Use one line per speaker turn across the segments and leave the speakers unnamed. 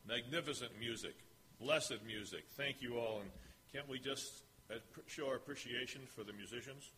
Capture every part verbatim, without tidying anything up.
magnificent music, blessed music. Thank you all, and can't we just show our appreciation for the musicians?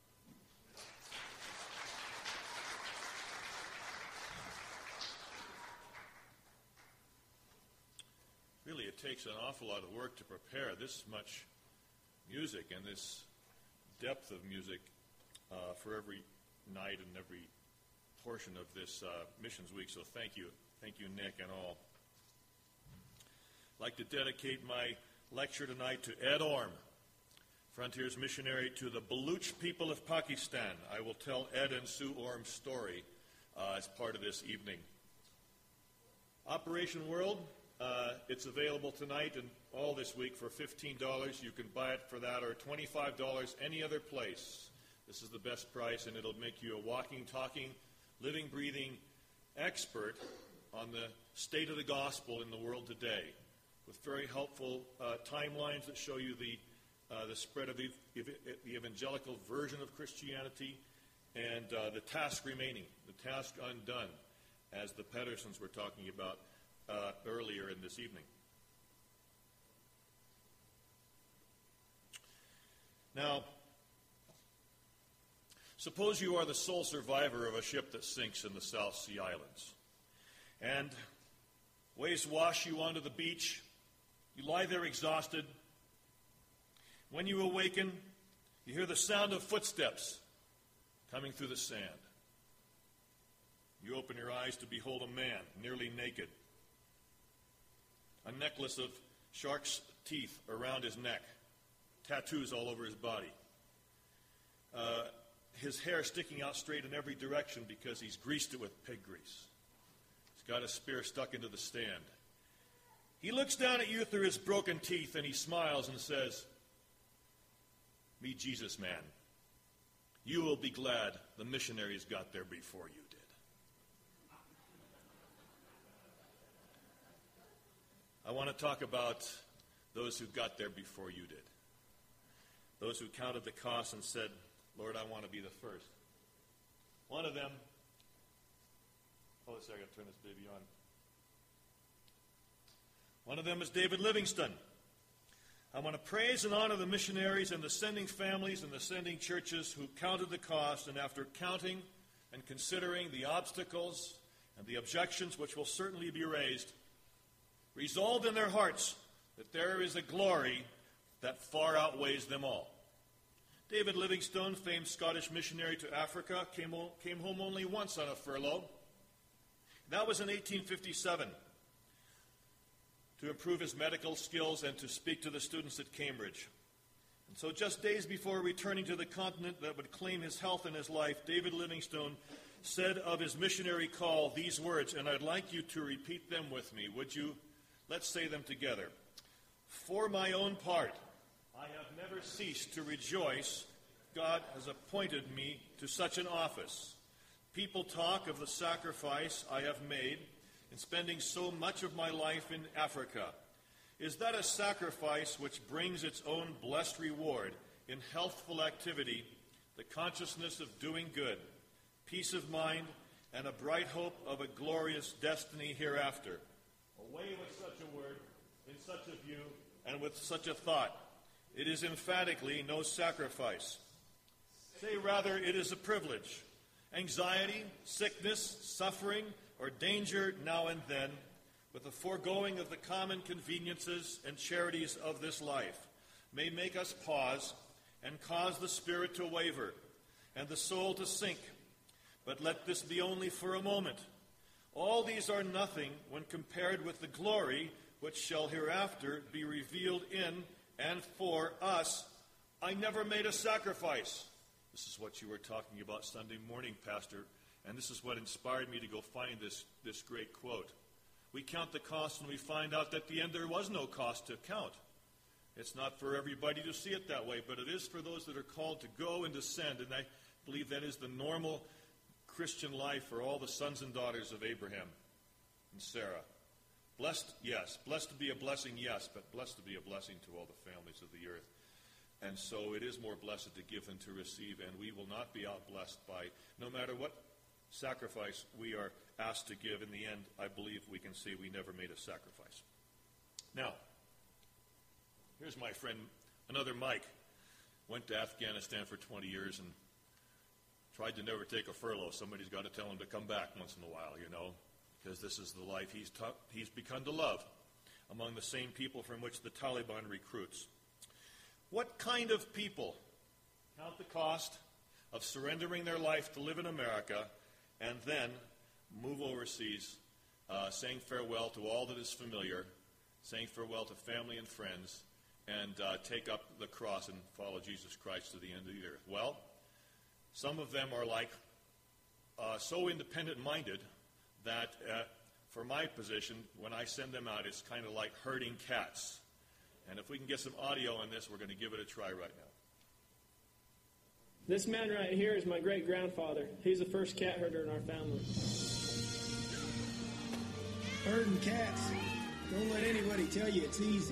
Really, it takes an awful lot of work to prepare this much music and this depth of music uh, for every night and every portion of this uh, Missions Week. So thank you. Thank you, Nick, and all. I'd like to dedicate my lecture tonight to Ed Orme, Frontiers missionary to the Baluch people of Pakistan. I will tell Ed and Sue Orme's story uh, as part of this evening. Operation World, uh, it's available tonight and all this week for fifteen dollars. You can buy it for that, or twenty-five dollars any other place. This is the best price, and it'll make you a walking, talking, living, breathing expert on the state of the gospel in the world today, with very helpful uh, timelines that show you the uh, the spread of the, the evangelical version of Christianity and uh, the task remaining, the task undone, as the Pedersons were talking about uh, earlier in this evening. Now, suppose you are the sole survivor of a ship that sinks in the South Sea Islands, and waves wash you onto the beach. You lie there exhausted. When you awaken, you hear the sound of footsteps coming through the sand. You open your eyes to behold a man, nearly naked, a necklace of shark's teeth around his neck, tattoos all over his body, uh, his hair sticking out straight in every direction because he's greased it with pig grease. He's got a spear stuck into the stand. He looks down at you through his broken teeth, and he smiles and says, "Meet Jesus, man. You will be glad the missionaries got there before you did." I want to talk about those who got there before you did. Those who counted the cost and said, "Lord, I want to be the first." One of them, hold on a second, I got to turn this baby on. One of them is David Livingstone. I want to praise and honor the missionaries and the sending families and the sending churches who counted the cost, and after counting and considering the obstacles and the objections which will certainly be raised, resolved in their hearts that there is a glory that far outweighs them all. David Livingstone, famed Scottish missionary to Africa, came, came home only once on a furlough. That was in eighteen fifty-seven. To improve his medical skills and to speak to the students at Cambridge. And so just days before returning to the continent that would claim his health and his life, David Livingstone said of his missionary call these words, and I'd like you to repeat them with me. Would you? Let's say them together. "For my own part, I have never ceased to rejoice God has appointed me to such an office. People talk of the sacrifice I have made in spending so much of my life in Africa. Is that a sacrifice which brings its own blessed reward in healthful activity, the consciousness of doing good, peace of mind, and a bright hope of a glorious destiny hereafter? Away with such a word, in such a view, and with such a thought. It is emphatically no sacrifice. Say rather, it is a privilege. Anxiety, sickness, suffering, or danger now and then, with the foregoing of the common conveniences and charities of this life, may make us pause and cause the spirit to waver and the soul to sink. But let this be only for a moment. All these are nothing when compared with the glory which shall hereafter be revealed in and for us. I never made a sacrifice." This is what you were talking about Sunday morning, Pastor. And this is what inspired me to go find this, this great quote. We count the cost and we find out that at the end there was no cost to count. It's not for everybody to see it that way, but it is for those that are called to go and to send. And I believe that is the normal Christian life for all the sons and daughters of Abraham and Sarah. Blessed, yes. Blessed to be a blessing, yes, but blessed to be a blessing to all the families of the earth. And so it is more blessed to give than to receive, and we will not be outblessed by, no matter what sacrifice we are asked to give. In the end, I believe we can say we never made a sacrifice. Now, here's my friend, another Mike. Went to Afghanistan for twenty years and tried to never take a furlough. Somebody's got to tell him to come back once in a while, you know, because this is the life he's, t- he's begun to love among the same people from which the Taliban recruits. What kind of people count the cost of surrendering their life to live in America and then move overseas, uh, saying farewell to all that is familiar, saying farewell to family and friends, and uh, take up the cross and follow Jesus Christ to the end of the earth? Well, some of them are like uh, so independent-minded that uh, for my position, when I send them out, it's kind of like herding cats. And if we can get some audio on this, we're going to give it a try right now.
This man right here is my great-grandfather. He's the first cat herder in our family.
Herding cats. Don't let anybody tell you it's easy.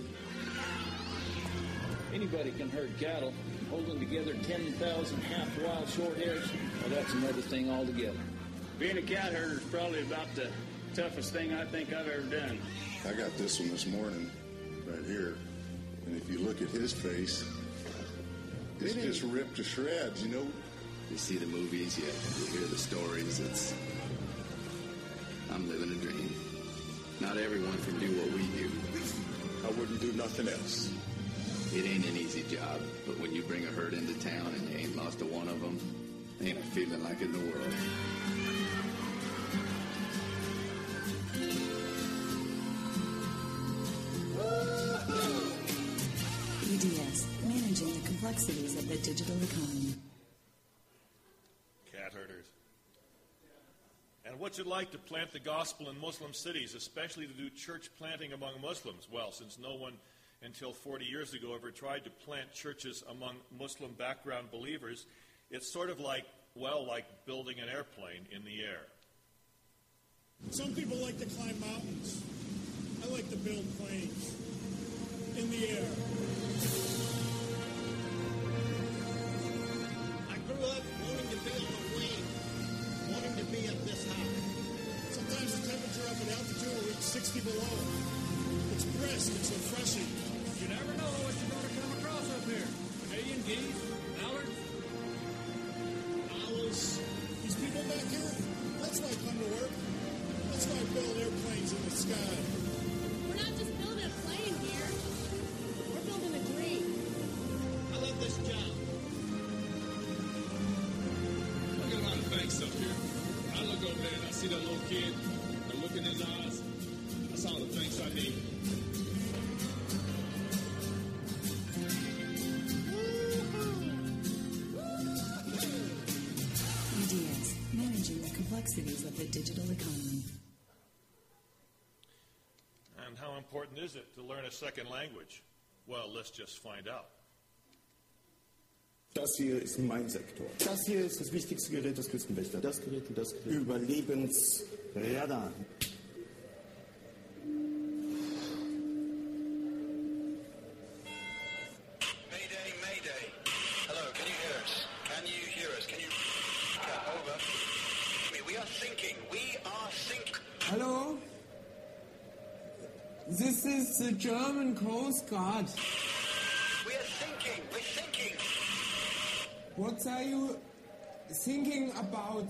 Anybody can herd cattle. Holding together ten thousand half-wild short hairs, well, that's another thing altogether.
Being a cat herder is probably about the toughest thing I think I've ever done.
I got this one this morning, right here. And if you look at his face, it's just ripped to shreds, you know?
You see the movies, you, you hear the stories. It's, I'm living a dream. Not everyone can do what we do.
I wouldn't do nothing else.
It ain't an easy job, but when you bring a herd into town and you ain't lost a one of them, ain't a feeling like in the world.
E D S, managing the complexities of the digital economy.
Cat herders. And what's it like to plant the gospel in Muslim cities, especially to do church planting among Muslims? Well, since no one until forty years ago ever tried to plant churches among Muslim background believers, it's sort of like, well, like building an airplane in the air.
Some people like to climb mountains. I like to build planes in the air.
I grew up wanting to be on a wing, wanting to be up this high.
Sometimes the temperature up at altitude will reach sixty below. It's brisk, it's refreshing.
You never know what you're going to come across up here. Canadian geese, mallards.
Owls. These people back here, that's why I come to work. That's why I build airplanes in the sky.
We're not just building a plane here. We're building a dream.
I love this job.
I get a lot of thanks up here. I look over there and I see that little kid. I look in his eyes. That's all the thanks I need.
E D S, managing the complexities of the digital economy.
And how important is it to learn a second language? Well, let's just find out.
Das hier ist mein Sektor. Das hier ist das wichtigste Gerät des Küstenwächters. Das Gerät und das Gerät. Überlebensradar.
Mayday, Mayday. Hello, can you hear us? Can you hear us? Can you... Yeah, over. We are sinking. We are sinking.
Hello? This is the German Coast Guard.
We are sinking. We're sinking.
What are you thinking about?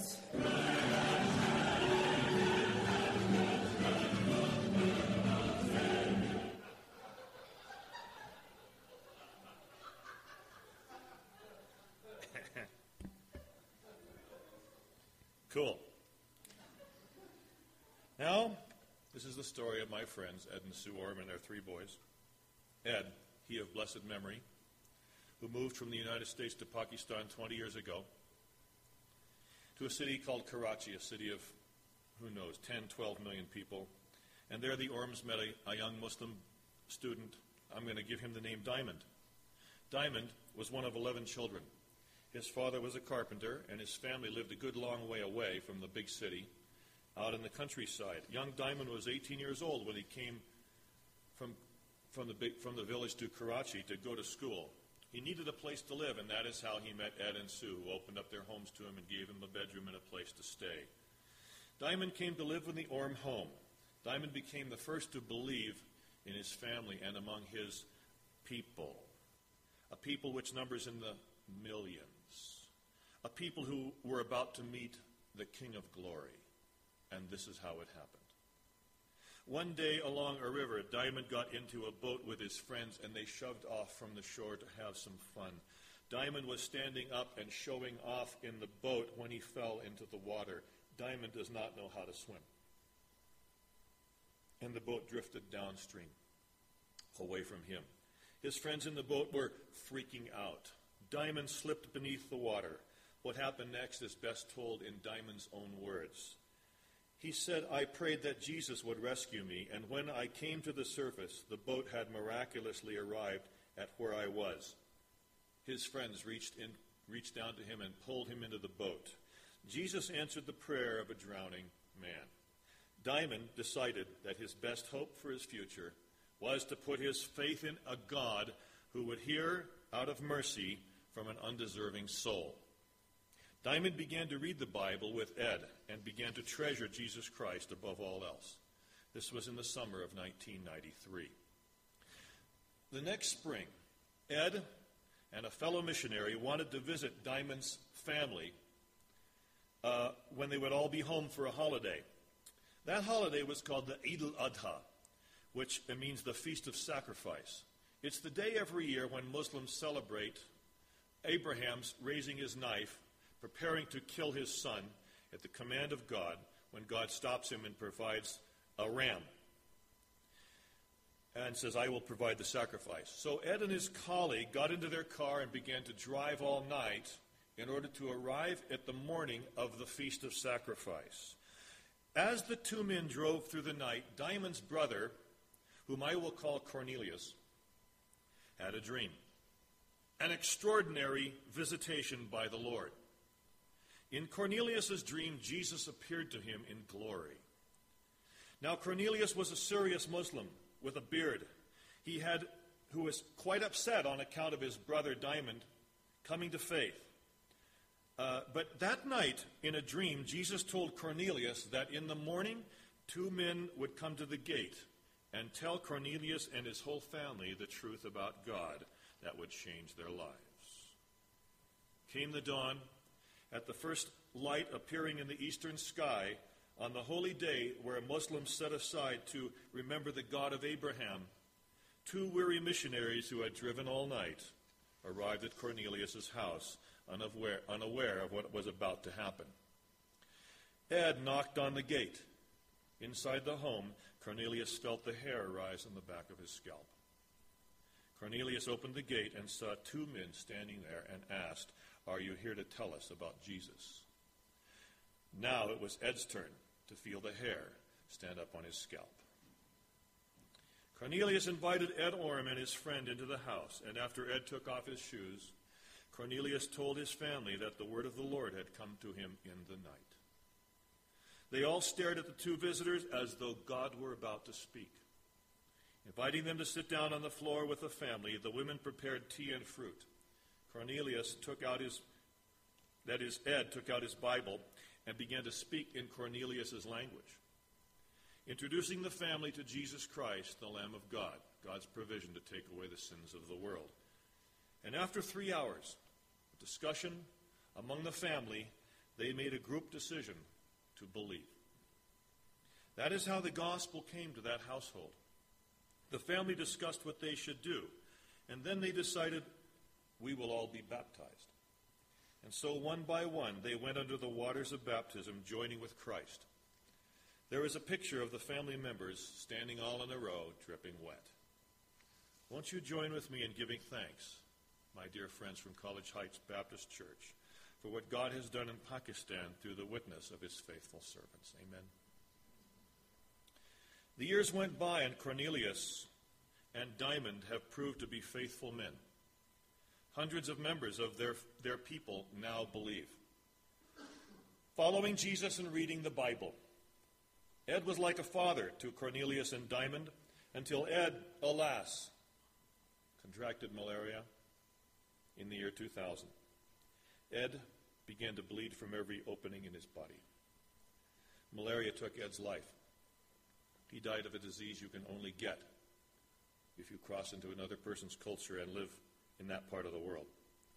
Cool. Now, this is the story of my friends, Ed and Sue Orm and their three boys. Ed, he of blessed memory, who moved from the United States to Pakistan twenty years ago to a city called Karachi, a city of, who knows, ten, twelve million people. And there the Orms met a, a young Muslim student. I'm going to give him the name Diamond. Diamond was one of eleven children. His father was a carpenter, and his family lived a good long way away from the big city, out in the countryside. Young Diamond was eighteen years old when he came from, from, the, big, from the village to Karachi to go to school. He needed a place to live, and that is how he met Ed and Sue, who opened up their homes to him and gave him a bedroom and a place to stay. Diamond came to live in the Orm home. Diamond became the first to believe in his family and among his people, a people which numbers in the millions, a people who were about to meet the King of Glory. And this is how it happened. One day along a river, Diamond got into a boat with his friends, and they shoved off from the shore to have some fun. Diamond was standing up and showing off in the boat when he fell into the water. Diamond does not know how to swim. And the boat drifted downstream, away from him. His friends in the boat were freaking out. Diamond slipped beneath the water. What happened next is best told in Diamond's own words. He said, "I prayed that Jesus would rescue me, and when I came to the surface, the boat had miraculously arrived at where I was." His friends reached in, reached down to him and pulled him into the boat. Jesus answered the prayer of a drowning man. Diamond decided that his best hope for his future was to put his faith in a God who would hear out of mercy from an undeserving soul. Diamond began to read the Bible with Ed and began to treasure Jesus Christ above all else. This was in the summer of nineteen ninety-three. The next spring, Ed and a fellow missionary wanted to visit Diamond's family uh, when they would all be home for a holiday. That holiday was called the Eid al-Adha, which means the Feast of Sacrifice. It's the day every year when Muslims celebrate Abraham's raising his knife, preparing to kill his son at the command of God, when God stops him and provides a ram and says, "I will provide the sacrifice." So Ed and his colleague got into their car and began to drive all night in order to arrive at the morning of the Feast of Sacrifice. As the two men drove through the night, Diamond's brother, whom I will call Cornelius, had a dream, an extraordinary visitation by the Lord. In Cornelius' dream, Jesus appeared to him in glory. Now Cornelius was a serious Muslim with a beard. He had, who was quite upset on account of his brother Diamond coming to faith. Uh, but that night, in a dream, Jesus told Cornelius that in the morning, two men would come to the gate and tell Cornelius and his whole family the truth about God that would change their lives. Came the dawn. At the first light appearing in the eastern sky, on the holy day where Muslims set aside to remember the God of Abraham, two weary missionaries who had driven all night arrived at Cornelius' house, unaware, unaware of what was about to happen. Ed knocked on the gate. Inside the home, Cornelius felt the hair rise on the back of his scalp. Cornelius opened the gate and saw two men standing there and asked, "Are you here to tell us about Jesus?" Now it was Ed's turn to feel the hair stand up on his scalp. Cornelius invited Ed Orem and his friend into the house, and after Ed took off his shoes, Cornelius told his family that the word of the Lord had come to him in the night. They all stared at the two visitors as though God were about to speak. Inviting them to sit down on the floor with the family, the women prepared tea and fruit. Cornelius took out his, that is, Ed took out his Bible and began to speak in Cornelius' language, introducing the family to Jesus Christ, the Lamb of God, God's provision to take away the sins of the world. And after three hours of discussion among the family, they made a group decision to believe. That is how the gospel came to that household. The family discussed what they should do, and then they decided, we will all be baptized. And so one by one, they went under the waters of baptism, joining with Christ. There is a picture of the family members standing all in a row, dripping wet. Won't you join with me in giving thanks, my dear friends from College Heights Baptist Church, for what God has done in Pakistan through the witness of his faithful servants. Amen. The years went by, and Cornelius and Diamond have proved to be faithful men. Hundreds of members of their, their people now believe. Following Jesus and reading the Bible, Ed was like a father to Cornelius and Diamond until Ed, alas, contracted malaria in the year two thousand. Ed began to bleed from every opening in his body. Malaria took Ed's life. He died of a disease you can only get if you cross into another person's culture and live in that part of the world.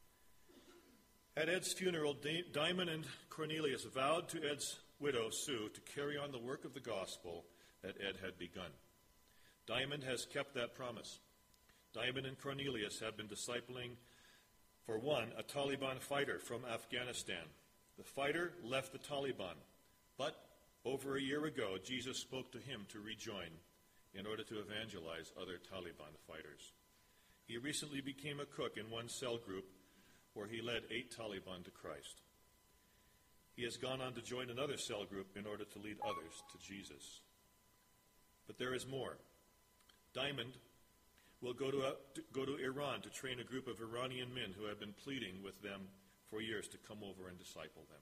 At Ed's funeral, Diamond and Cornelius vowed to Ed's widow, Sue, to carry on the work of the gospel that Ed had begun. Diamond has kept that promise. Diamond and Cornelius have been discipling, for one, a Taliban fighter from Afghanistan. The fighter left the Taliban, but over a year ago, Jesus spoke to him to rejoin in order to evangelize other Taliban fighters. He recently became a cook in one cell group where he led eight Taliban to Christ. He has gone on to join another cell group in order to lead others to Jesus. But there is more. Diamond will go to, a, to go to Iran to train a group of Iranian men who have been pleading with them for years to come over and disciple them.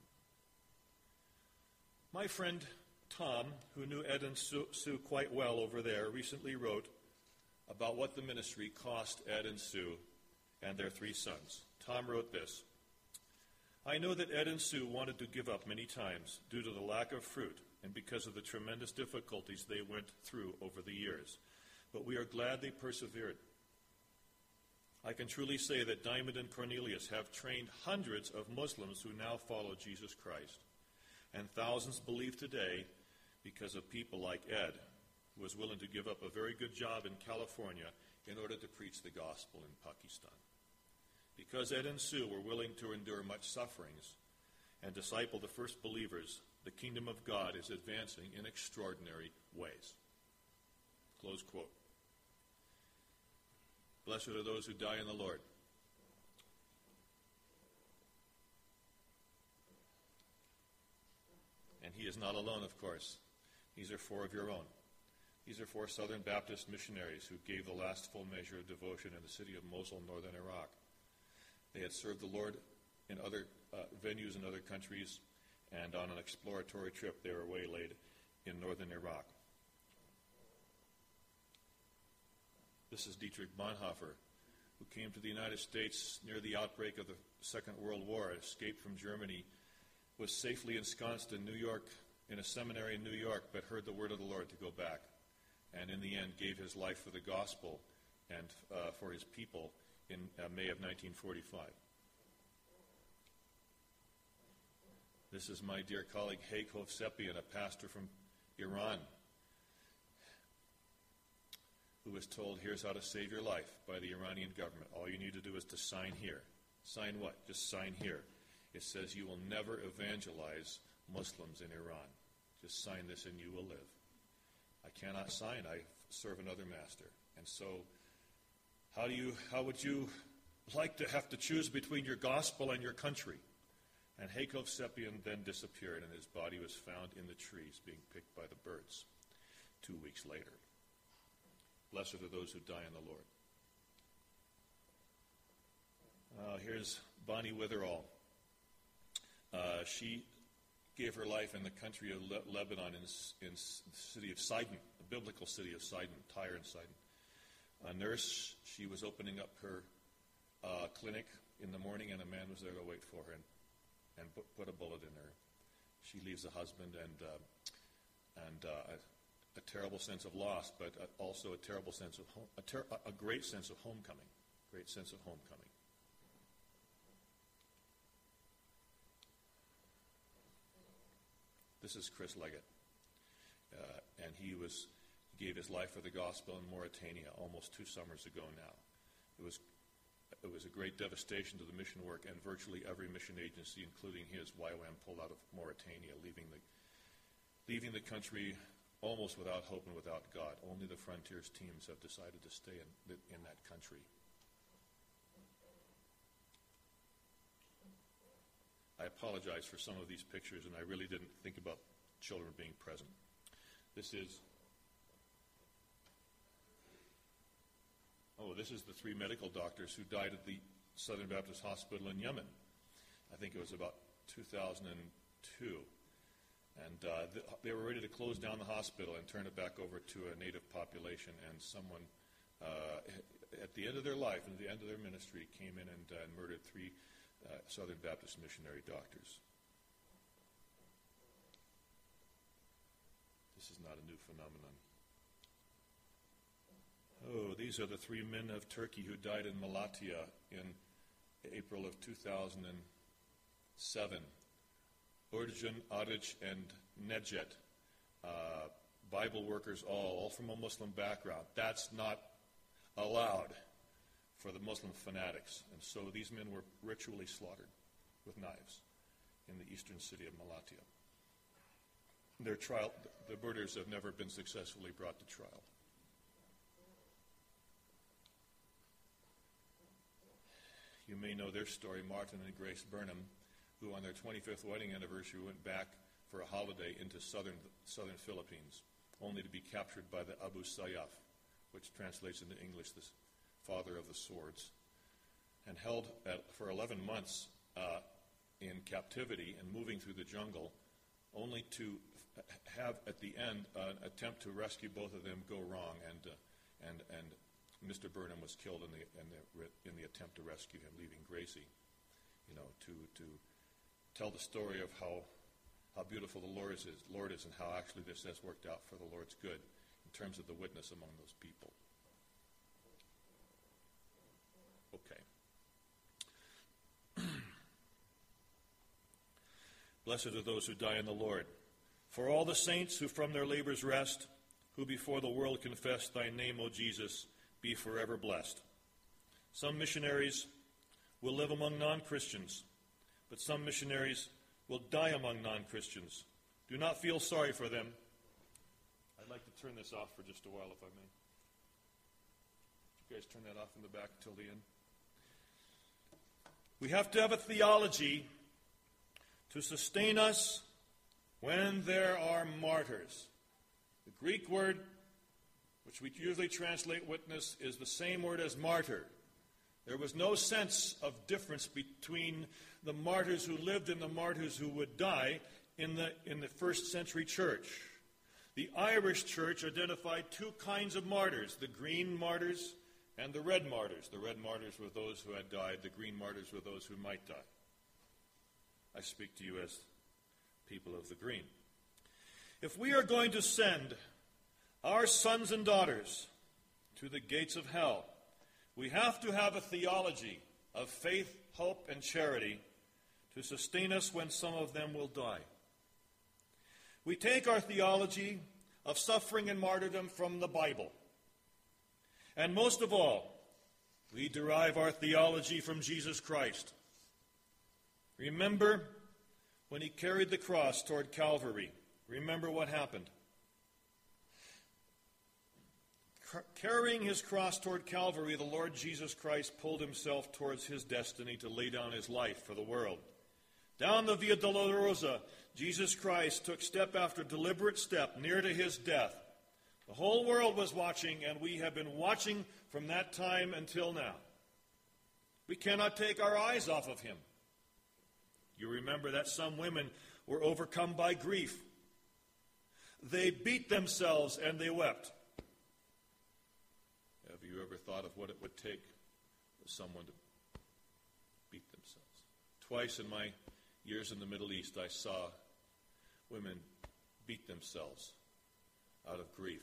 My friend Tom, who knew Ed and Sue, Sue quite well over there, recently wrote about what the ministry cost Ed and Sue and their three sons. Tom wrote this: I know that Ed and Sue wanted to give up many times due to the lack of fruit and because of the tremendous difficulties they went through over the years, but we are glad they persevered. I can truly say that Diamond and Cornelius have trained hundreds of Muslims who now follow Jesus Christ, and thousands believe today because of people like Ed, who was willing to give up a very good job in California in order to preach the gospel in Pakistan. Because Ed and Sue were willing to endure much sufferings and disciple the first believers, the kingdom of God is advancing in extraordinary ways. Close quote. Blessed are those who die in the Lord. And he is not alone, of course. These are four of your own. These are four Southern Baptist missionaries who gave the last full measure of devotion in the city of Mosul, northern Iraq. They had served the Lord in other uh, venues in other countries, and on an exploratory trip they were waylaid in northern Iraq. This is Dietrich Bonhoeffer, who came to the United States near the outbreak of the Second World War, escaped from Germany, was safely ensconced in New York, in a seminary in New York, but heard the word of the Lord to go back, and in the end gave his life for the gospel and uh, for his people in uh, May of nineteen forty-five. This is my dear colleague Haig Hovsepian, a pastor from Iran, who was told, here's how to save your life by the Iranian government. All you need to do is to sign here. Sign what? Just sign here. It says you will never evangelize Muslims in Iran. Just sign this and you will live. I cannot sign. I serve another master. And so how do you, how would you like to have to choose between your gospel and your country? And Haig Hovsepian then disappeared, and his body was found in the trees being picked by the birds two weeks later. Blessed are those who die in the Lord. Uh, here's Bonnie Witherall. Uh, she gave her life in the country of Le- Lebanon in, in the city of Sidon, the biblical city of Sidon, Tyre and Sidon. A nurse, she was opening up her uh, clinic in the morning, and a man was there to wait for her and, and put, put a bullet in her. She leaves a husband and uh, and uh, a, a terrible sense of loss, but also a terrible sense of home, a, ter- a great sense of homecoming, great sense of homecoming. This is Chris Leggett, uh, and he was he gave his life for the gospel in Mauritania almost two summers ago now. It was it was a great devastation to the mission work, and virtually every mission agency, including his, Y WAM, pulled out of Mauritania, leaving the leaving the country almost without hope and without God. Only the Frontiers teams have decided to stay in in that country. I apologize for some of these pictures, and I really didn't think about children being present. This is, oh, this is the three medical doctors who died at the Southern Baptist Hospital in Yemen. I think it was about two thousand two. And uh, th- they were ready to close down the hospital and turn it back over to a native population, and someone uh, at the end of their life and at the end of their ministry came in and, uh, and murdered three Uh, Southern Baptist missionary doctors. This is not a new phenomenon. Oh, these are the three men of Turkey who died in Malatya in April of two thousand seven. Urjan, Aric, and Nejet. Uh, Bible workers all, all from a Muslim background. That's not allowed for the Muslim fanatics. And so these men were ritually slaughtered with knives in the eastern city of Malatya. Their trial, the murders have never been successfully brought to trial. You may know their story, Martin and Grace Burnham, who on their twenty-fifth wedding anniversary went back for a holiday into southern southern Philippines, only to be captured by the Abu Sayyaf, which translates into English the father of the swords, and held at, for eleven months uh, in captivity and moving through the jungle, only to f- have at the end an uh, attempt to rescue both of them go wrong, and uh, and and Mister Burnham was killed in the in the in the attempt to rescue him, leaving Gracie, you know, to to tell the story of how how beautiful the Lord is, Lord is, and how actually this has worked out for the Lord's good in terms of the witness among those people. Okay. Blessed are those who die in the Lord. For all the saints who from their labors rest, who before the world confess thy name, O Jesus, be forever blessed. Some missionaries will live among non-Christians, but some missionaries will die among non-Christians. Do not feel sorry for them. I'd like to turn this off for just a while, if I may. Would you guys turn that off in the back until the end? We have to have a theology to sustain us when there are martyrs. The Greek word, which we usually translate witness, is the same word as martyr. There was no sense of difference between the martyrs who lived and the martyrs who would die in the in the first century church. The Irish church identified two kinds of martyrs, the green martyrs and the red martyrs. The red martyrs were those who had died, the green martyrs were those who might die. I speak to you as people of the green. If we are going to send our sons and daughters to the gates of hell, we have to have a theology of faith, hope, and charity to sustain us when some of them will die. We take our theology of suffering and martyrdom from the Bible. And most of all, we derive our theology from Jesus Christ. Remember when he carried the cross toward Calvary. Remember what happened. Carrying his cross toward Calvary, the Lord Jesus Christ pulled himself towards his destiny to lay down his life for the world. Down the Via Dolorosa, Jesus Christ took step after deliberate step near to his death. The whole world was watching, and we have been watching from that time until now. We cannot take our eyes off of him. You remember that some women were overcome by grief. They beat themselves and they wept. Have you ever thought of what it would take for someone to beat themselves? Twice in my years in the Middle East, I saw women beat themselves out of grief,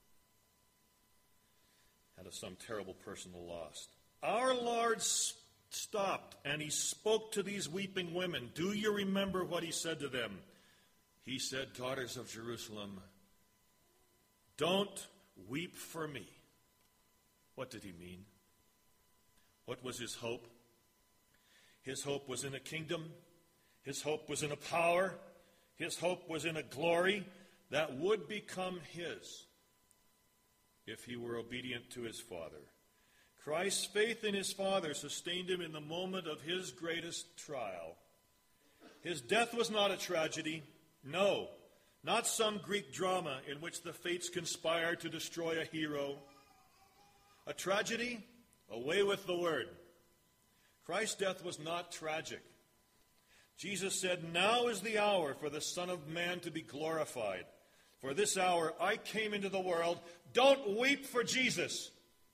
out of some terrible personal loss. Our Lord stopped and he spoke to these weeping women. Do you remember what he said to them? He said, daughters of Jerusalem, don't weep for me. What did he mean? What was his hope? His hope was in a kingdom. His hope was in a power. His hope was in a glory that would become his if he were obedient to his Father. Christ's faith in his Father sustained him in the moment of his greatest trial. His death was not a tragedy. No, not some Greek drama in which the fates conspire to destroy a hero. A tragedy? Away with the word. Christ's death was not tragic. Jesus said, now is the hour for the Son of Man to be glorified. For this hour I came into the world. Don't weep for Jesus.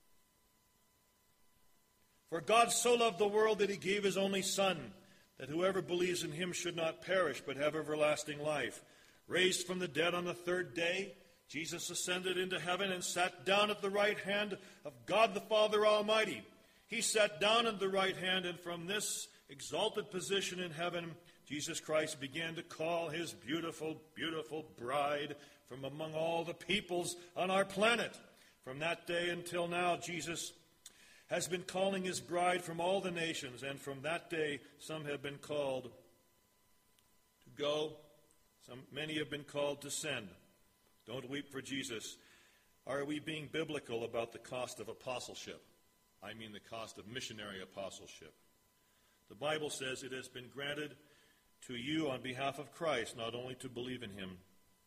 For God so loved the world that he gave his only Son, that whoever believes in him should not perish but have everlasting life. Raised from the dead on the third day, Jesus ascended into heaven and sat down at the right hand of God the Father Almighty. He sat down at the right hand, and from this exalted position in heaven, Jesus Christ began to call his beautiful, beautiful bride from among all the peoples on our planet. From that day until now, Jesus has been calling his bride from all the nations, and from that day, some have been called to go, some, many have been called to send. Don't weep for Jesus. Are we being biblical about the cost of apostleship? I mean the cost of missionary apostleship. The Bible says it has been granted to you on behalf of Christ, not only to believe in him,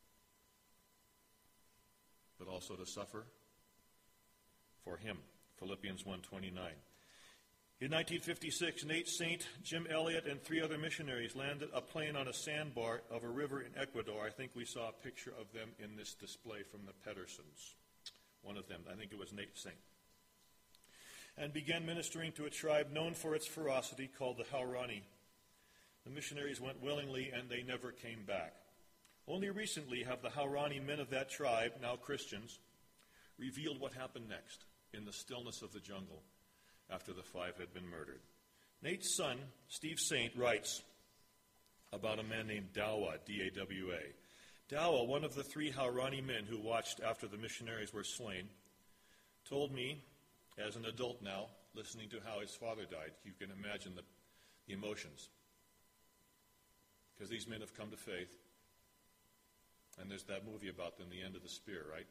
but also to suffer for him. Philippians one twenty-nine. In nineteen fifty-six, Nate Saint, Jim Elliott, and three other missionaries landed a plane on a sandbar of a river in Ecuador. I think we saw a picture of them in this display from the Pedersons. One of them, I think it was Nate Saint. And began ministering to a tribe known for its ferocity called the Haurani. The missionaries went willingly, and they never came back. Only recently have the Haurani men of that tribe, now Christians, revealed what happened next in the stillness of the jungle after the five had been murdered. Nate's son, Steve Saint, writes about a man named Dawa, D A W A. Dawa, one of the three Haurani men who watched after the missionaries were slain, told me, as an adult now, listening to how his father died, you can imagine the, the emotions. Because these men have come to faith. And there's that movie about them, The End of the Spear, right?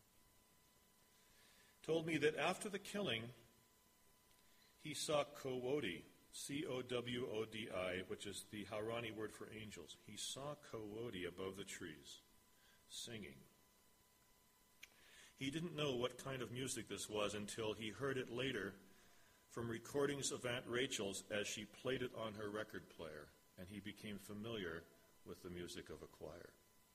Told me that after the killing, he saw Kowodi, C O W O D I, which is the Haurani word for angels. He saw Kowodi above the trees, singing. He didn't know what kind of music this was until he heard it later from recordings of Aunt Rachel's as she played it on her record player, and he became familiar with the music of a choir.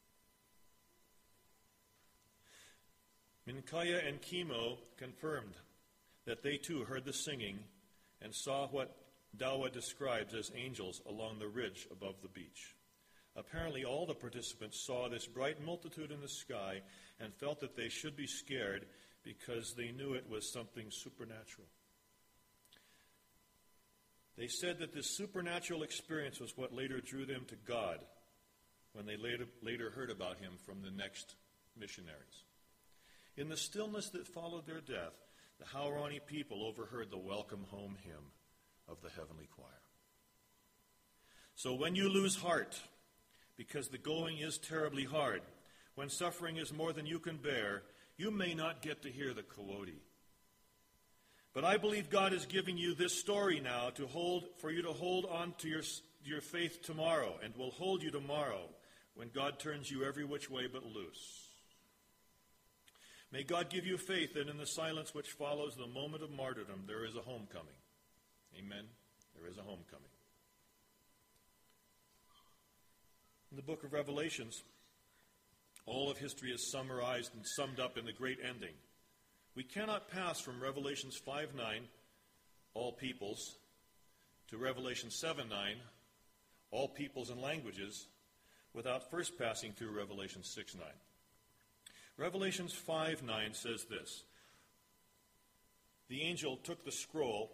Minkaya and Kimo confirmed that they too heard the singing and saw what Dawa describes as angels along the ridge above the beach. Apparently all the participants saw this bright multitude in the sky and felt that they should be scared because they knew it was something supernatural. They said that this supernatural experience was what later drew them to God when they later, later heard about him from the next missionaries. In the stillness that followed their death, the Haurani people overheard the welcome home hymn of the heavenly choir. So when you lose heart, because the going is terribly hard, when suffering is more than you can bear, you may not get to hear the Kowodi. But I believe God is giving you this story now to hold, for you to hold on to your, your faith tomorrow, and will hold you tomorrow when God turns you every which way but loose. May God give you faith that in the silence which follows the moment of martyrdom, there is a homecoming. Amen. There is a homecoming. In the book of Revelations, all of history is summarized and summed up in the great ending. We cannot pass from Revelations five nine, all peoples, to Revelation seven nine, all peoples and languages, without first passing through Revelation six nine. Revelations five nine says this: the angel took the scroll.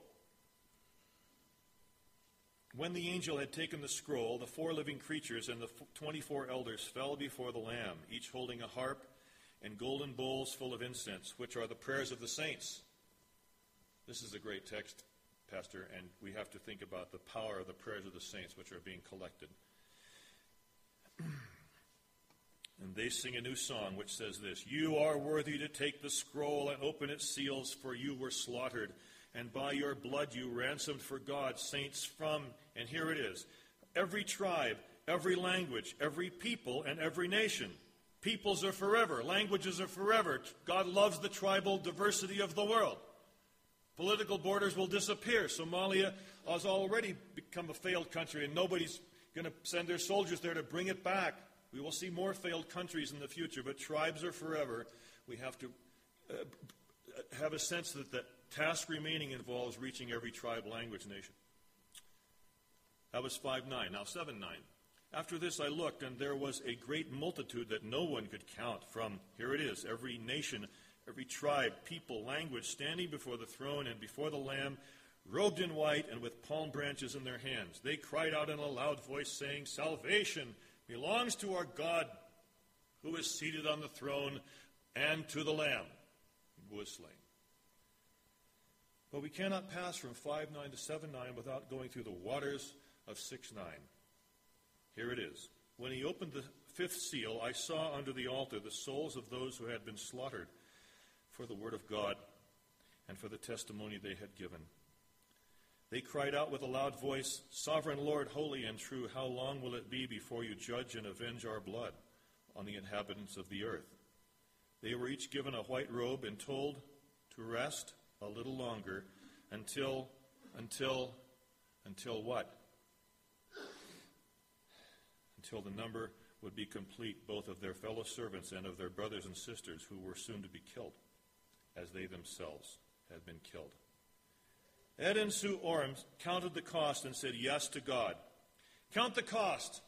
When the angel had taken the scroll, the four living creatures and the twenty-four elders fell before the Lamb, each holding a harp and golden bowls full of incense, which are the prayers of the saints. This is a great text, Pastor, and we have to think about the power of the prayers of the saints which are being collected. And they sing a new song which says this: you are worthy to take the scroll and open its seals, for you were slaughtered, and by your blood you ransomed for God saints from, and here it is, every tribe, every language, every people, and every nation. Peoples are forever. Languages are forever. God loves the tribal diversity of the world. Political borders will disappear. Somalia has already become a failed country, and nobody's going to send their soldiers there to bring it back. We will see more failed countries in the future, but tribes are forever. We have to uh, have a sense that the task remaining involves reaching every tribe, language, nation. That was five nine. Now seven nine. After this I looked, and there was a great multitude that no one could count, from, here it is, every nation, every tribe, people, language, standing before the throne and before the Lamb, robed in white and with palm branches in their hands. They cried out in a loud voice, saying, Salvation belongs to our God, who is seated on the throne, and to the Lamb, who was slain. But we cannot pass from five nine to seven nine without going through the waters of six nine. Here it is. When he opened the fifth seal, I saw under the altar the souls of those who had been slaughtered for the word of God and for the testimony they had given. They cried out with a loud voice, Sovereign Lord, holy and true, how long will it be before you judge and avenge our blood on the inhabitants of the earth? They were each given a white robe and told to rest a little longer until, until, until what? Until the number would be complete, both of their fellow servants and of their brothers and sisters who were soon to be killed, as they themselves had been killed. Ed and Sue Orem counted the cost and said yes to God. Count the cost.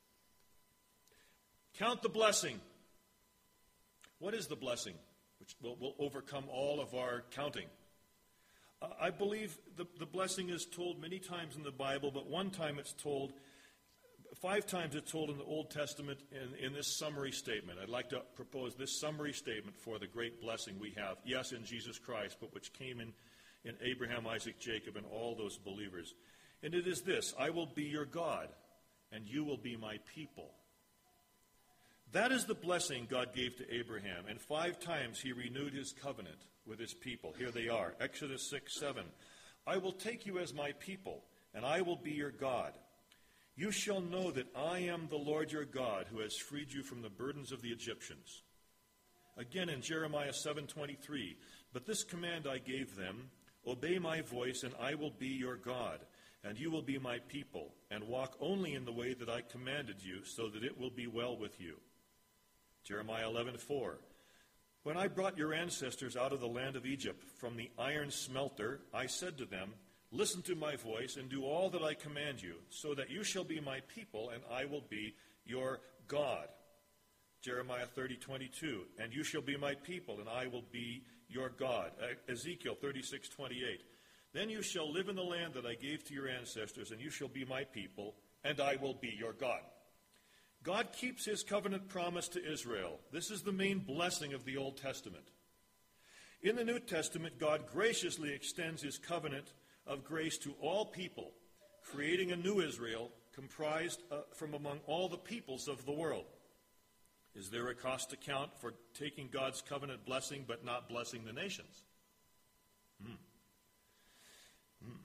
Count the blessing. What is the blessing which will, will overcome all of our counting? Uh, I believe the, the blessing is told many times in the Bible, but one time it's told, five times it's told in the Old Testament in, in this summary statement. I'd like to propose this summary statement for the great blessing we have, yes, in Jesus Christ, but which came in, in Abraham, Isaac, Jacob, and all those believers. And it is this: I will be your God, and you will be my people. That is the blessing God gave to Abraham, and five times he renewed his covenant with his people. Here they are, Exodus six, seven. I will take you as my people, and I will be your God. You shall know that I am the Lord your God, who has freed you from the burdens of the Egyptians. Again in Jeremiah seven twenty-three, but this command I gave them, obey my voice, and I will be your God, and you will be my people, and walk only in the way that I commanded you, so that it will be well with you. Jeremiah eleven four, when I brought your ancestors out of the land of Egypt from the iron smelter, I said to them, listen to my voice and do all that I command you, so that you shall be my people, and I will be your God. Jeremiah thirty twenty-two, and you shall be my people, and I will be your God. Ezekiel thirty-six twenty-eight, then you shall live in the land that I gave to your ancestors, and you shall be my people, and I will be your God. God keeps his covenant promise to Israel. This is the main blessing of the Old Testament. In the New Testament, God graciously extends his covenant of grace to all people, creating a new Israel comprised uh, from among all the peoples of the world. Is there a cost to count for taking God's covenant blessing but not blessing the nations? Hmm. Hmm.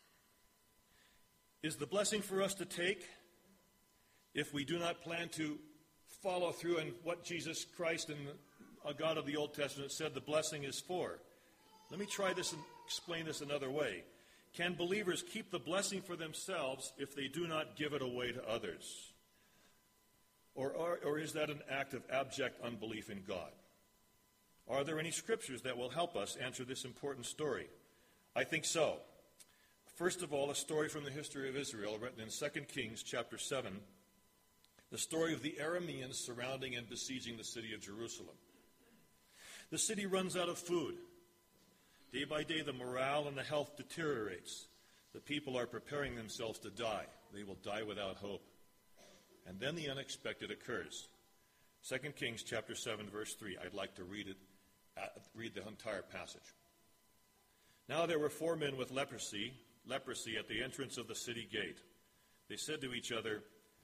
Is the blessing for us to take if we do not plan to follow through on what Jesus Christ and the God of the Old Testament said the blessing is for? Let me try this and explain this another way. Can believers keep the blessing for themselves if they do not give it away to others? Or, or, or is that an act of abject unbelief in God? Are there any scriptures that will help us answer this important story? I think so. First of all, a story from the history of Israel written in Second Kings chapter seven, the story of the Arameans surrounding and besieging the city of Jerusalem. The city runs out of food. Day by day, the morale and the health deteriorates. The people are preparing themselves to die. They will die without hope. And then the unexpected occurs. Second Kings chapter seven, verse three. I'd like to read it, uh, read the entire passage. Now there were four men with leprosy, leprosy at the entrance of the city gate. They said to each other,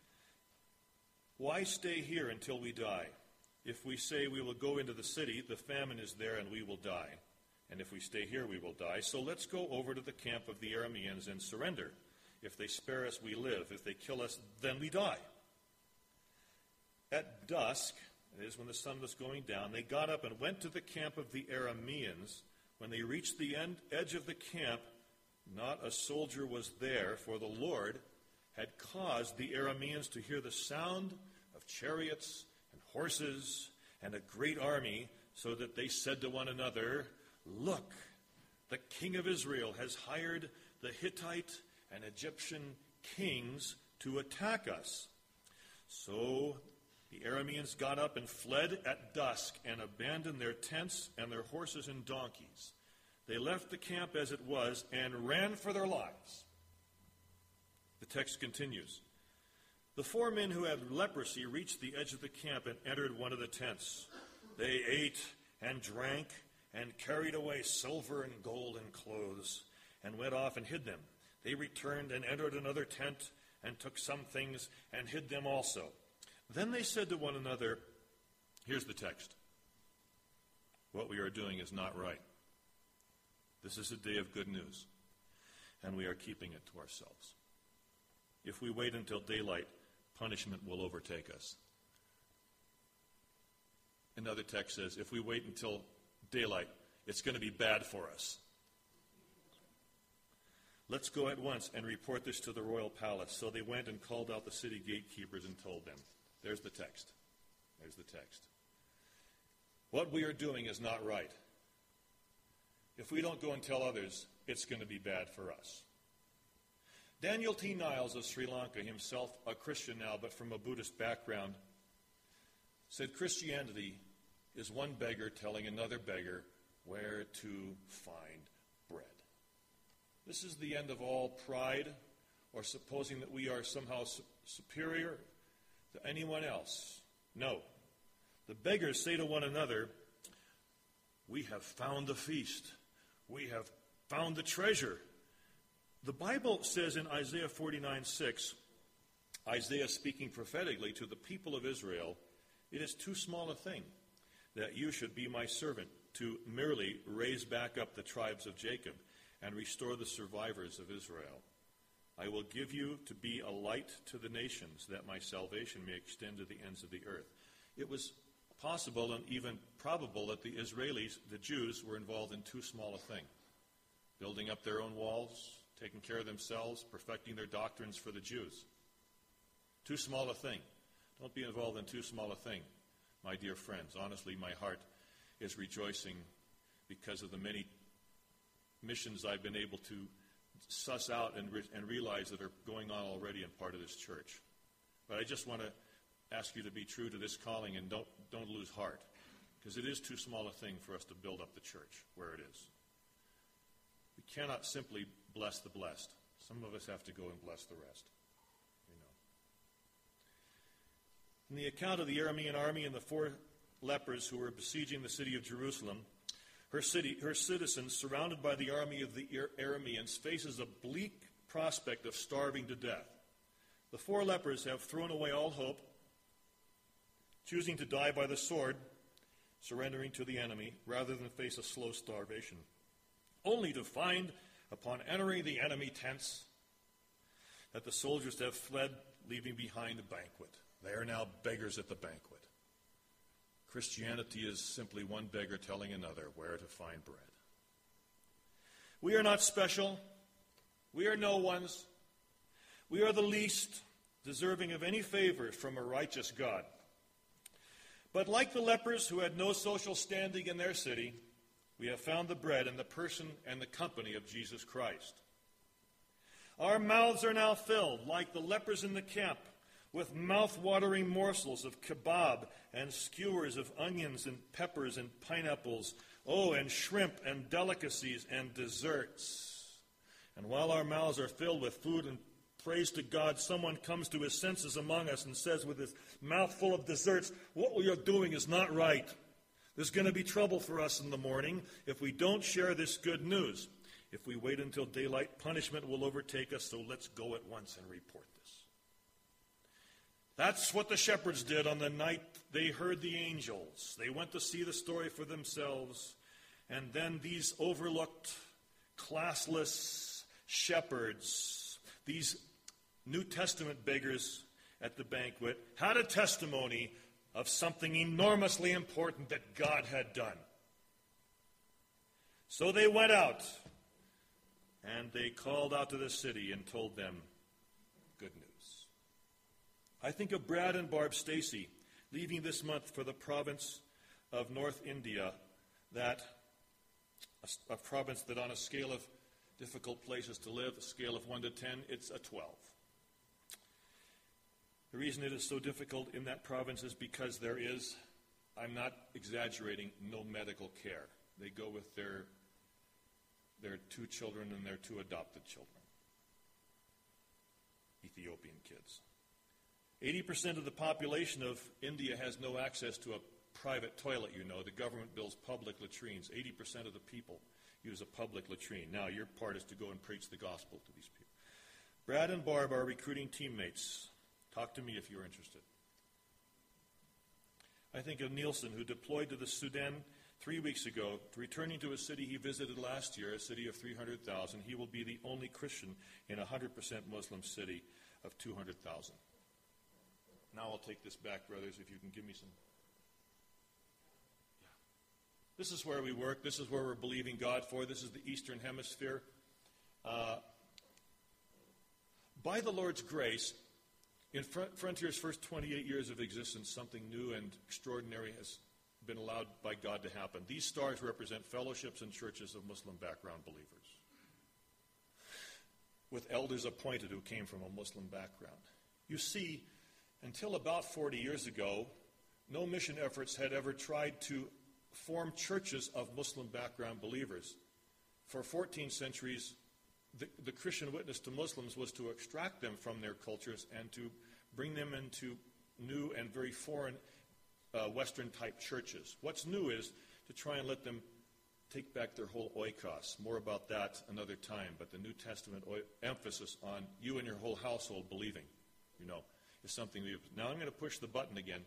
why stay here until we die? If we say we will go into the city, the famine is there and we will die. And if we stay here, we will die. So let's go over to the camp of the Arameans and surrender. If they spare us, we live. If they kill us, then we die. At dusk, that is when the sun was going down, they got up and went to the camp of the Arameans. When they reached the end, edge of the camp, not a soldier was there, for the Lord had caused the Arameans to hear the sound of chariots and horses and a great army, so that they said to one another, look, the king of Israel has hired the Hittite and Egyptian kings to attack us. So the Arameans got up and fled at dusk and abandoned their tents and their horses and donkeys. They left the camp as it was and ran for their lives. The text continues. The four men who had leprosy reached the edge of the camp and entered one of the tents. They ate and drank and carried away silver and gold and clothes and went off and hid them. They returned and entered another tent and took some things and hid them also. Then they said to one another, here's the text. What we are doing is not right. This is a day of good news, and we are keeping it to ourselves. If we wait until daylight, punishment will overtake us. Another text says, if we wait until daylight, it's going to be bad for us. Let's go at once and report this to the royal palace. So they went and called out the city gatekeepers and told them. There's the text. There's the text. What we are doing is not right. If we don't go and tell others, it's going to be bad for us. Daniel T. Niles of Sri Lanka, himself a Christian now, but from a Buddhist background, said Christianity is one beggar telling another beggar where to find bread. This is the end of all pride or supposing that we are somehow su- superior to anyone else. No. The beggars say to one another, we have found the feast. We have found the treasure. The Bible says in Isaiah forty-nine six, Isaiah speaking prophetically to the people of Israel, it is too small a thing that you should be my servant to merely raise back up the tribes of Jacob and restore the survivors of Israel. I will give you to be a light to the nations, that my salvation may extend to the ends of the earth. It was possible and even probable that the Israelis, the Jews, were involved in too small a thing. Building up their own walls, taking care of themselves, perfecting their doctrines for the Jews. Too small a thing. Don't be involved in too small a thing, my dear friends. Honestly, my heart is rejoicing because of the many missions I've been able to suss out and, re- and realize that are going on already in part of this church. But I just want to ask you to be true to this calling and don't, don't lose heart, because it is too small a thing for us to build up the church where it is. We cannot simply bless the blessed. Some of us have to go and bless the rest. You know. In the account of the Aramean army and the four lepers who were besieging the city of Jerusalem, her city, her citizens, surrounded by the army of the Arameans, faces a bleak prospect of starving to death. The four lepers have thrown away all hope, choosing to die by the sword, surrendering to the enemy, rather than face a slow starvation, only to find, upon entering the enemy tents, that the soldiers have fled, leaving behind the banquet. They are now beggars at the banquet. Christianity is simply one beggar telling another where to find bread. We are not special. We are no ones. We are the least deserving of any favor from a righteous God. But like the lepers who had no social standing in their city, we have found the bread in the person and the company of Jesus Christ. Our mouths are now filled, like the lepers in the camp, with mouth-watering morsels of kebab and skewers of onions and peppers and pineapples, oh, and shrimp and delicacies and desserts. And while our mouths are filled with food and praise to God, someone comes to his senses among us and says with his mouth full of desserts, what we are doing is not right. There's going to be trouble for us in the morning if we don't share this good news. If we wait until daylight, punishment will overtake us, so let's go at once and report this. That's what the shepherds did on the night they heard the angels. They went to see the story for themselves, and then these overlooked, classless shepherds, these New Testament beggars at the banquet, had a testimony of something enormously important that God had done. So they went out, and they called out to the city and told them good news. I think of Brad and Barb Stacy leaving this month for the province of North India, that a, a province that on a scale of difficult places to live, a scale of one to ten, it's a twelve. The reason it is so difficult in that province is because there is, I'm not exaggerating, no medical care. They go with their, their two children and their two adopted children, Ethiopian kids. eighty percent of the population of India has no access to a private toilet, you know. The government builds public latrines. eighty percent of the people use a public latrine. Now, your part is to go and preach the gospel to these people. Brad and Barb are recruiting teammates. Talk to me if you're interested. I think of Nielsen, who deployed to the Sudan three weeks ago, returning to a city he visited last year, a city of three hundred thousand. He will be the only Christian in a one hundred percent Muslim city of two hundred thousand. Now I'll take this back, brothers, if you can give me some. Yeah. This is where we work. This is where we're believing God for. This is the Eastern Hemisphere. Uh, by the Lord's grace, in Frontier's first twenty-eight years of existence, something new and extraordinary has been allowed by God to happen. These stars represent fellowships and churches of Muslim background believers, with elders appointed who came from a Muslim background. You see, until about forty years ago, no mission efforts had ever tried to form churches of Muslim background believers. For fourteen centuries, the, the Christian witness to Muslims was to extract them from their cultures and to bring them into new and very foreign uh, Western-type churches. What's new is to try and let them take back their whole oikos. More about that another time, but the New Testament o- emphasis on you and your whole household believing, you know, is something we... Now I'm going to push the button again.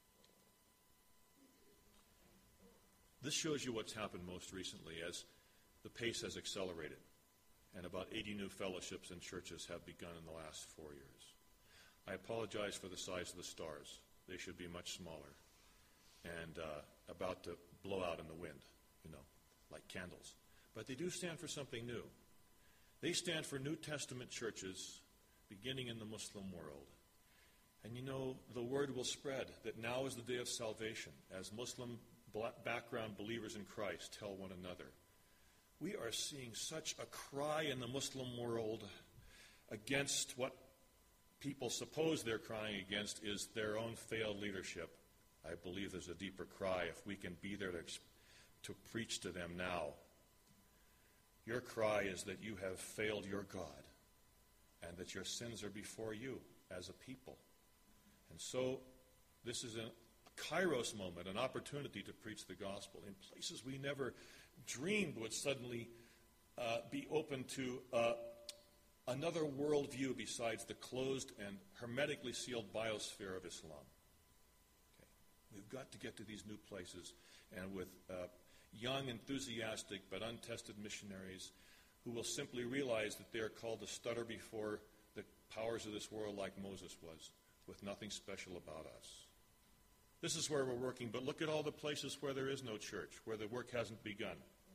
This shows you what's happened most recently as the pace has accelerated, and about eighty new fellowships and churches have begun in the last four years. I apologize for the size of the stars. They should be much smaller and uh, about to blow out in the wind, you know, like candles. But they do stand for something new. They stand for New Testament churches beginning in the Muslim world. And you know, the word will spread that now is the day of salvation as Muslim background believers in Christ tell one another. We are seeing such a cry in the Muslim world against what people suppose they're crying against is their own failed leadership. I believe there's a deeper cry if we can be there to, to preach to them now. Your cry is that you have failed your God and that your sins are before you as a people. And so this is a kairos moment, an opportunity to preach the gospel in places we never dreamed would suddenly uh, be open to uh, another worldview besides the closed and hermetically sealed biosphere of Islam. Okay. We've got to get to these new places, and with uh, young, enthusiastic, but untested missionaries who will simply realize that they are called to stutter before the powers of this world like Moses was, with nothing special about us. This is where we're working, but look at all the places where there is no church, where the work hasn't begun.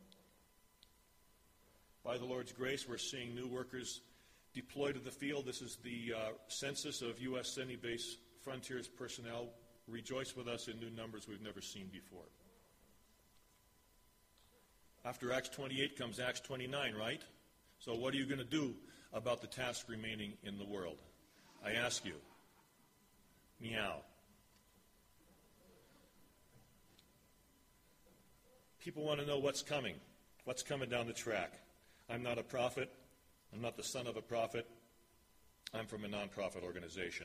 By the Lord's grace, we're seeing new workers deployed to the field. This is the uh, census of U S Senate-based Frontiers personnel. Rejoice with us in new numbers we've never seen before. After Acts twenty-eight comes Acts twenty-nine, right? So what are you going to do about the task remaining in the world? I ask you. Meow. People want to know what's coming, what's coming down the track. I'm not a prophet. I'm not the son of a prophet. I'm from a nonprofit organization.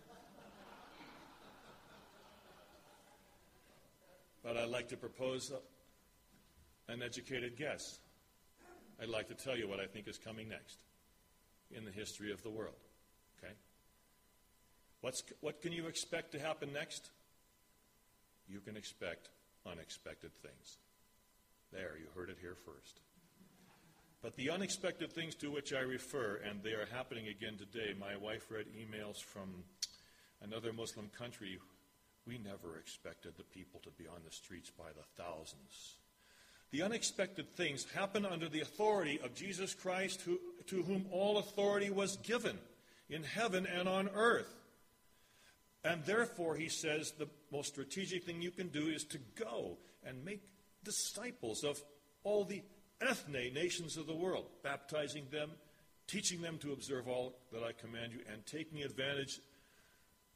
But I'd like to propose a, an educated guess. I'd like to tell you what I think is coming next in the history of the world. Okay? What's, what can you expect to happen next? You can expect unexpected things. There, you heard it here first. But the unexpected things to which I refer, and they are happening again today, my wife read emails from another Muslim country. We never expected the people to be on the streets by the thousands. The unexpected things happen under the authority of Jesus Christ, who, to whom all authority was given in heaven and on earth. And therefore, he says, the most strategic thing you can do is to go and make disciples of all the ethne nations of the world, baptizing them, teaching them to observe all that I command you, and taking advantage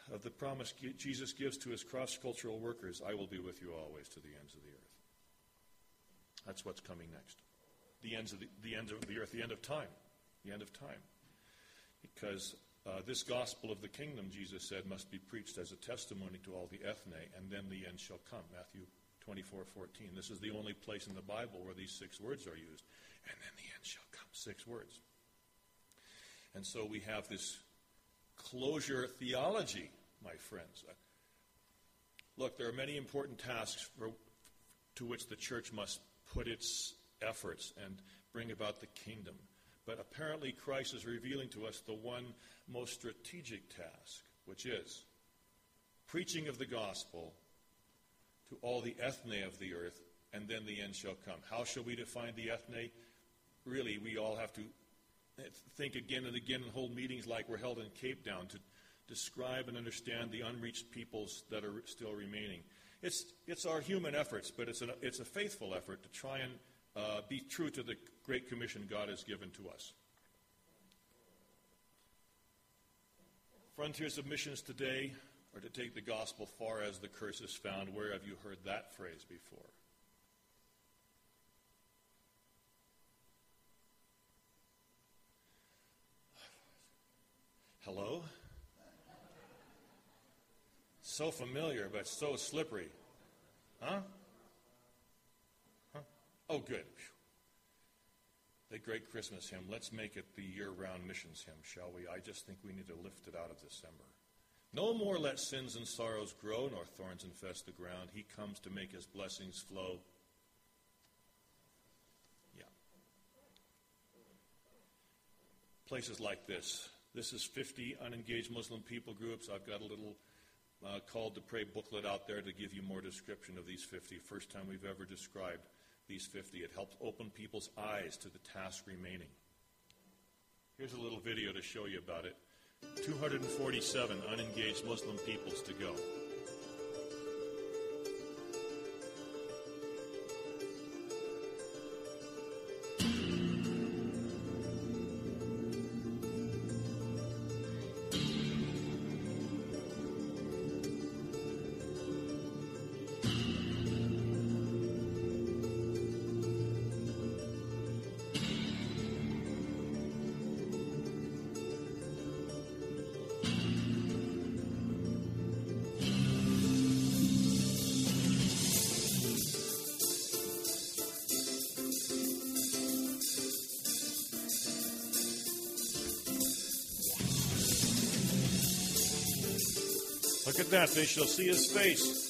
of the promise Jesus gives to his cross-cultural workers, I will be with you always to the ends of the earth. That's what's coming next. The ends of the, the ends of the earth, the end of time. The end of time. Because uh, this gospel of the kingdom, Jesus said, must be preached as a testimony to all the ethne, and then the end shall come. Matthew twenty-four fourteen. This is the only place in the Bible where these six words are used. And then the end shall come. Six words. And so we have this closure theology, my friends. Look, there are many important tasks for, to which the church must put its efforts and bring about the kingdom. But apparently Christ is revealing to us the one most strategic task, which is preaching of the gospel to all the ethne of the earth, and then the end shall come. How shall we define the ethne? Really, we all have to think again and again and hold meetings like we're held in Cape Town to describe and understand the unreached peoples that are still remaining. It's it's our human efforts, but it's, an, it's a faithful effort to try and uh, be true to the Great Commission God has given to us. Frontiers of missions today are to take the gospel far as the curse is found. Where have you heard that phrase before? Hello? So familiar, but so slippery. Huh? Huh? Oh, good. The great Christmas hymn. Let's make it the year-round missions hymn, shall we? I just think we need to lift it out of December. No more let sins and sorrows grow, nor thorns infest the ground. He comes to make his blessings flow. Yeah. Places like this. This is fifty unengaged Muslim people groups. I've got a little uh, called to pray booklet out there to give you more description of these fifty. First time we've ever described these fifty. It helps open people's eyes to the task remaining. Here's a little video to show you about it. two hundred forty-seven unengaged Muslim peoples to go. Look at that. They shall see his face.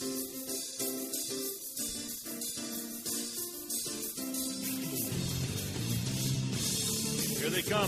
Here they come.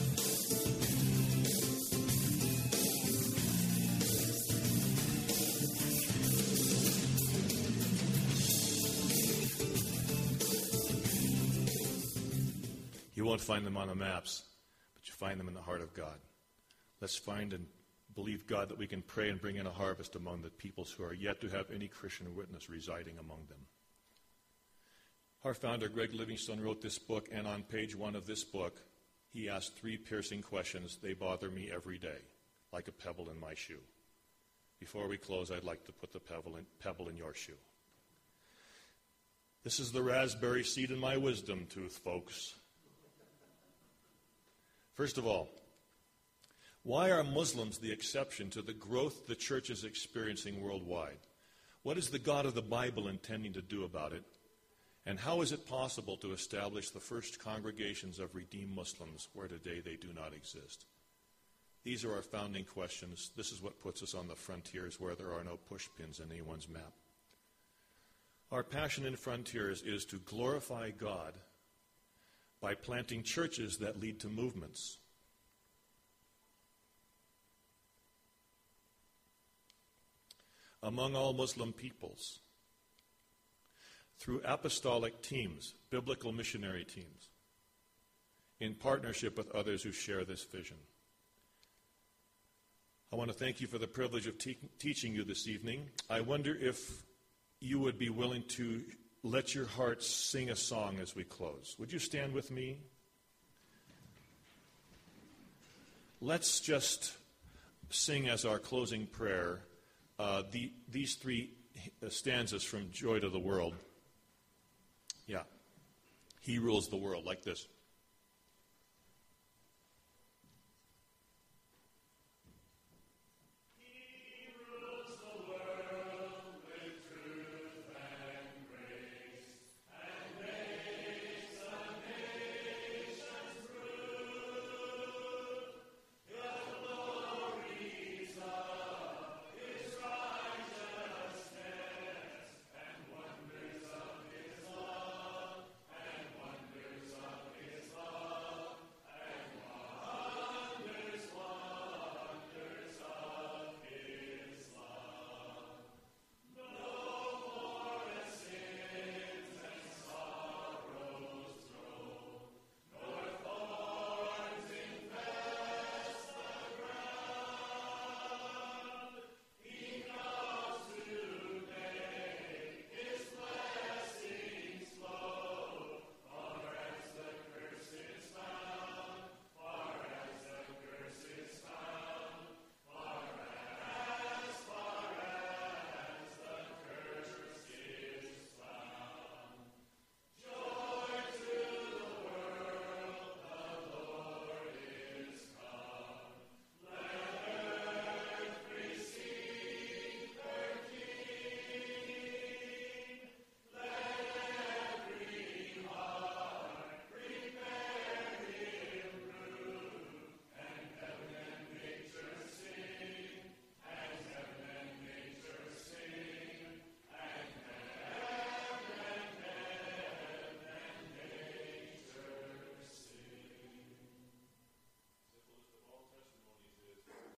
You won't find them on the maps, but you find them in the heart of God. Let's find and believe God that we can pray and bring in a harvest among the peoples who are yet to have any Christian witness residing among them. Our founder, Greg Livingstone, wrote this book, and on page one of this book, he asked three piercing questions. They bother me every day, like a pebble in my shoe. Before we close, I'd like to put the pebble in, pebble in your shoe. This is the raspberry seed in my wisdom tooth, folks. First of all, why are Muslims the exception to the growth the church is experiencing worldwide? What is the God of the Bible intending to do about it? And how is it possible to establish the first congregations of redeemed Muslims where today they do not exist? These are our founding questions. This is what puts us on the frontiers where there are no pushpins in anyone's map. Our passion in Frontiers is to glorify God by planting churches that lead to movements. Among all Muslim peoples, through apostolic teams, biblical missionary teams, in partnership with others who share this vision. I want to thank you for the privilege of te- teaching you this evening. I wonder if you would be willing to let your hearts sing a song as we close. Would you stand with me? Let's just sing as our closing prayer uh, the, these three stanzas from Joy to the World. Yeah. He rules the world, like this.